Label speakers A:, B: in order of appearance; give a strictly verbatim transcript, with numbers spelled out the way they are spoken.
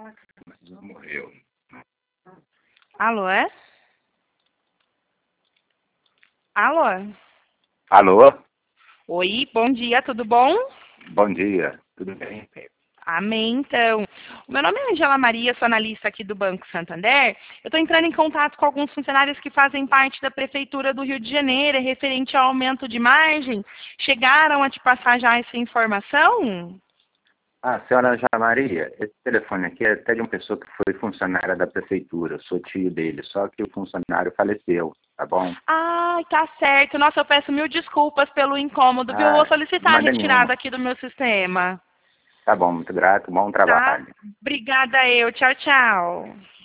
A: Mas não morreu.
B: Alô, é? Alô?
A: Alô?
B: Oi, bom dia, tudo bom?
A: Bom dia. Tudo bem?
B: Amém, então. O meu nome é Angela Maria, sou analista aqui do Banco Santander. Eu estou entrando em contato com alguns funcionários que fazem parte da Prefeitura do Rio de Janeiro, referente ao aumento de margem. Chegaram a te passar já essa informação?
A: Ah, senhora Angela Maria, esse telefone aqui é até de uma pessoa que foi funcionária da prefeitura, eu sou tio dele, só que o funcionário faleceu, tá bom?
B: Ah, tá certo. Nossa, eu peço mil desculpas pelo incômodo, viu? Eu vou
A: Ah,
B: solicitar a
A: manda
B: retirada
A: nenhuma.
B: aqui do meu sistema.
A: Tá bom, muito grato, bom
B: Tá?
A: trabalho.
B: Obrigada eu. Tchau, tchau.